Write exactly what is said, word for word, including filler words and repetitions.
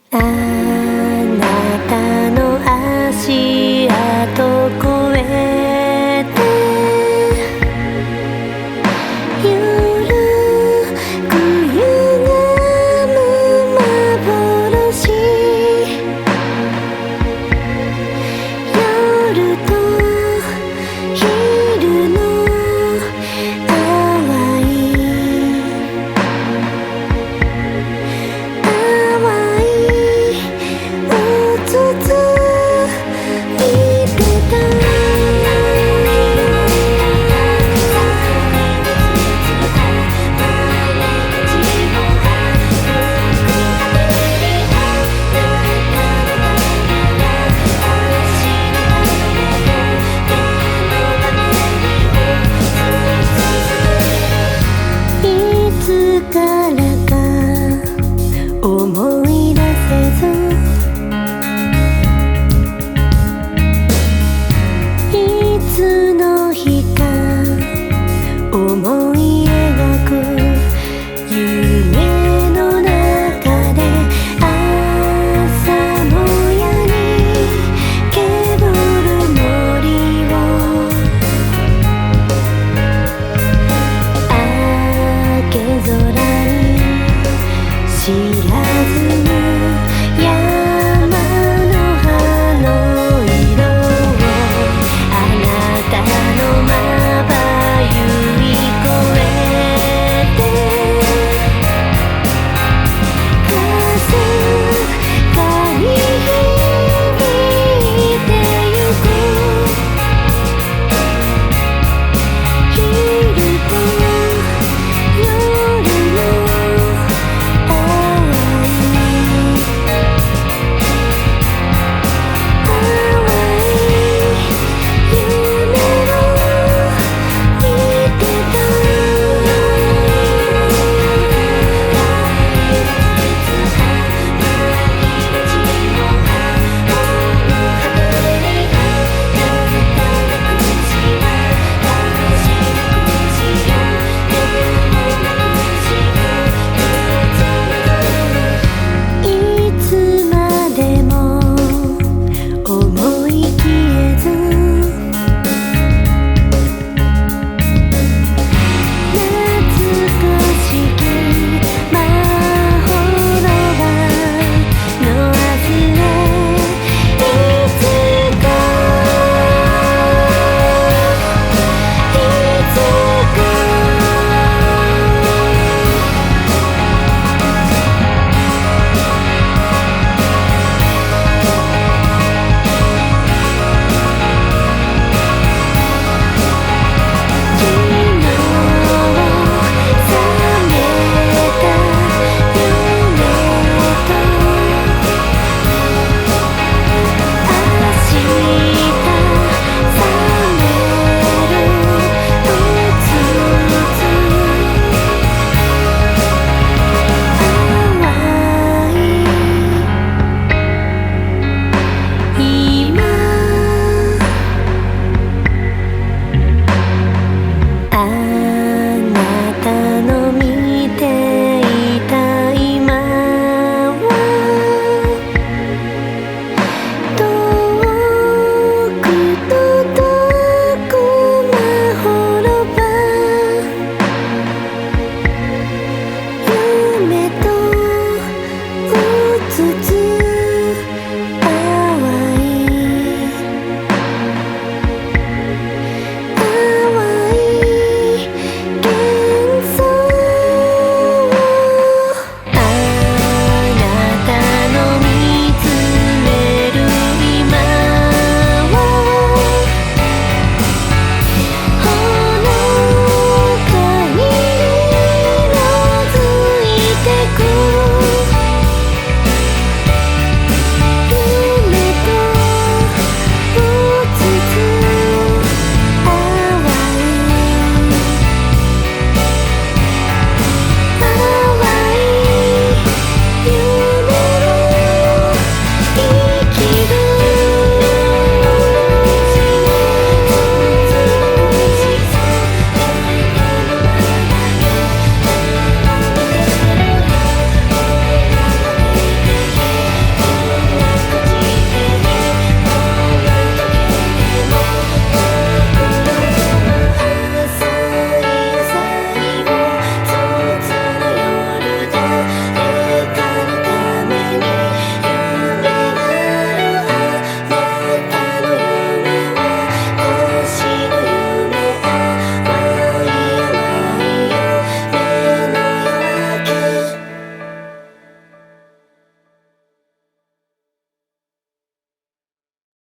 あなたの足跡越えて夜くゆがむ幻夜と昼の淡い淡いうつつ見てたいつからか思い出せずいつの日か思い描く夢の中で朝もやにけぶる森を明け空に知らずに山の葉の色をあなたのまばゆい声でかすかに響いてゆく昼と夜のいつまでも思い消えず懐かしきまほろばの味へいつかいつか昨日覚めた夢と明日覚めるうつうつ淡い今あなたの見ていた今は遠く届くまほろば夢とうつつ